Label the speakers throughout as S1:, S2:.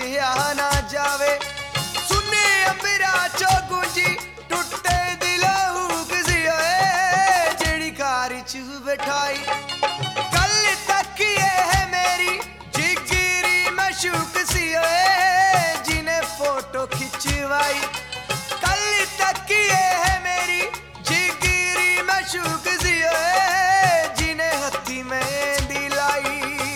S1: सुनिया ना जावे। सुने अंबरा चो गूंजी टुटे दिलों हुक सी ओए जेड़ी कार च बैठाई। कल तक ये है मेरी जिगरी मशूक सी ओए जिन्हें फोटो खिंचवाई। कल तक ये है मेरी जिगरी मशूक सी ओए जिन्हें हत्थी में दिलाई।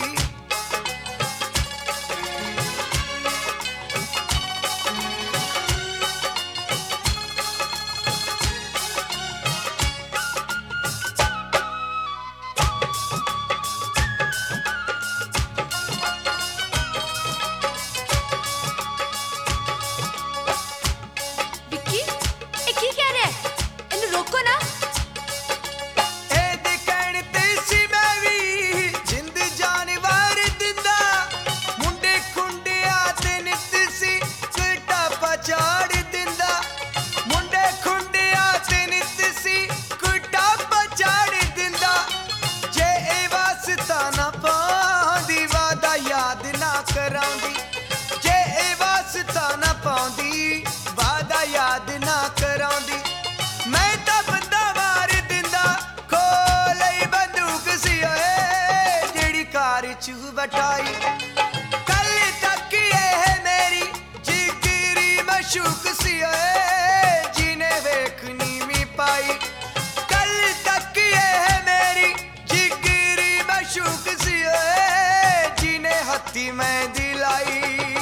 S1: याद ना करांदी मैं तां बंदा मार दिंदा खोले बंदूक सी ओए जेड़ी कार च बैठाई। कल तक ये है मेरी जिगरी मशूक सी ओए जिन्हें वेखनी मी पाई। कल तक ये है मेरी जिगरी मशूक सी ओए जिन्हें हत्थी में दिलाई।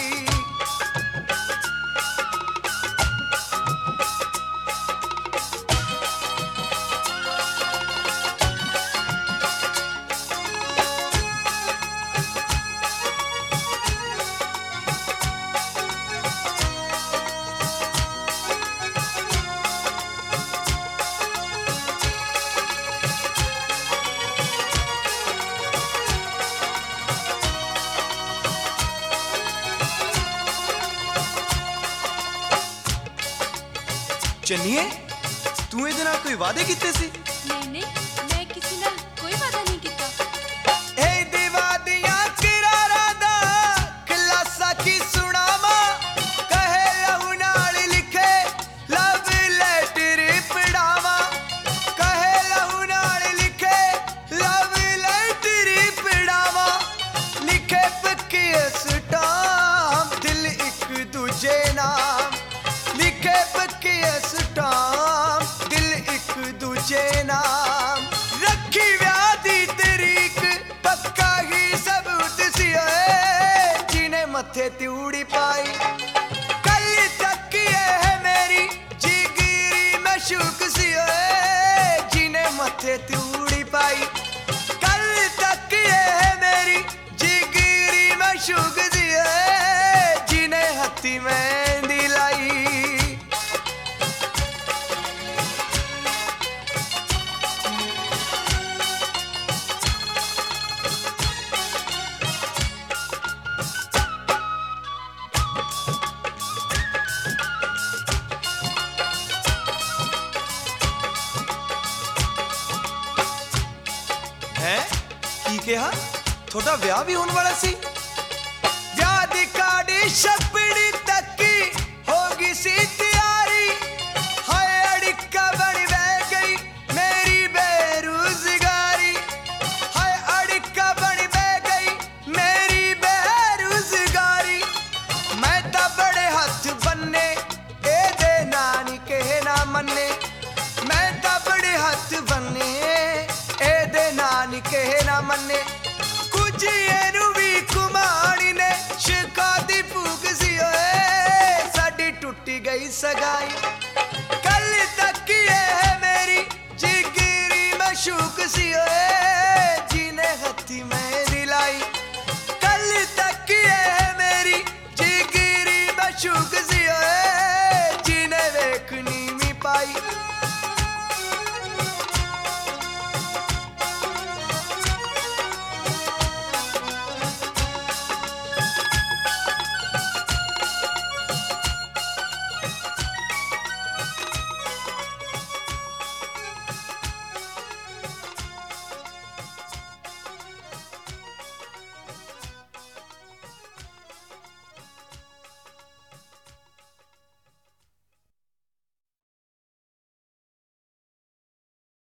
S1: चन्निए तू इहदे नाल कोई वादे कीते सी?
S2: नहीं मैं किसी नाल कोई वादा नहीं कीता।
S1: ए दीवादियां किरारा दा खलासा की सुनावा कहे लहू नाल लिखे लव लेटर पढ़ावा। कहे लहू नाल लिखे लव लेटर पढ़ावा। लिखे पक्के स्टाम दिल एक दूजे नाम। लिखे पक्के स्टाम दिल एक दूजे नाम। रखी व्याह दी तरीक पक्का ही सबूत सी ओए जिन्हें मत्थे त्यूड़ी पाई। कल तक ये है मेरी जिगरी मशूक सी ओए जिन्हें मत्थे त्यूड़ी पाई। कल तक ये है मेरी जिगरी मशूक सी ओए जिन्हें हत्थी में दिलाई। है की कहा थोड़ा ब्याह भी होने वाला सी?